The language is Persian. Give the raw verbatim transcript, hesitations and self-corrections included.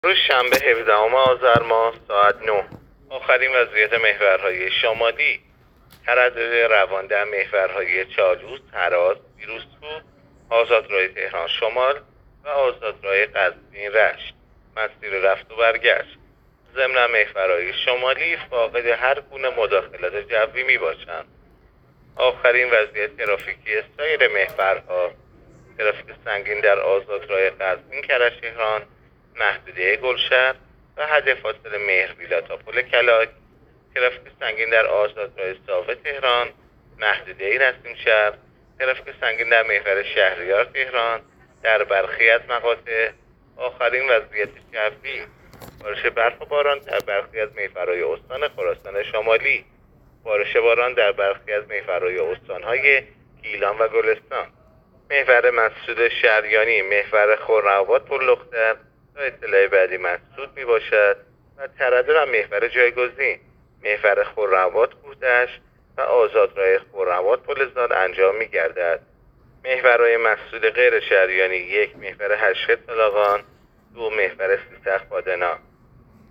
روز شنبه هفدهم آذر ماه ساعت نه آخرین وضعیت محورهای شمالی. تردد روان در محورهای چالوس، هراس، پیروزکوه، آزادراه تهران شمال و آزادراه قزوین رشت. مسیر رفت و برگشت. ضمن محورهای شمالی فاقد هر گونه مداخلت جوی می باشند. آخرین وضعیت ترافیکی سایر محورها: ترافیک سنگین در آزادراه قزوین کرج تهران، محدوده گلشهر و حد فاصله مهرویلا تا پل کلاک. ترافیک سنگین در آزادراه ساوه تهران، محدوده نسیم شهر. ترافیک سنگین در محور شهریار تهران در برخی از مقاطع. آخرین وضعیت جوی: بارش برف و باران در برخی از محورهای استان خراسان شمالی. بارش باران در برخی از محورهای استانهای گیلان و گلستان. محور مسعود شریانی، محور خرم‌آباد پل‌لختر تا اطلاع بعدی مسدود می باشد و تردد در محور جایگزین: محور خرم‌آباد کوه‌دشت و آزادراه خرم‌آباد پل زال انجام می گردد. محورهای مسدود غیر شریانی: یک محور هشت طلاقان، دو محور سیستخ پادنا.